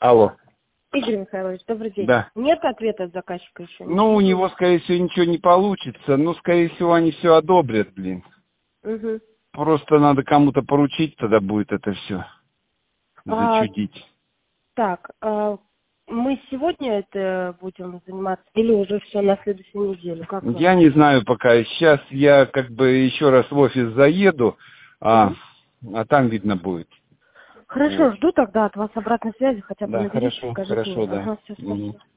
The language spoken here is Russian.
Алло. Игорь Михайлович, добрый день. Да. Нет ответа от заказчика еще? Ну, у него, скорее всего, ничего не получится. Ну, скорее всего, они все одобрят, блин. Угу. Просто надо кому-то поручить, тогда будет это все зачудить. Так, мы сегодня это будем заниматься или уже все на следующей неделе? Как вам? Я не знаю пока. Сейчас я как бы еще раз в офис заеду, а там видно будет. Хорошо, Вот. жду тогда от вас обратной связи, хотя бы Да, наберите, хорошо, скажите хорошо, мне. да. Ага, все, спасибо.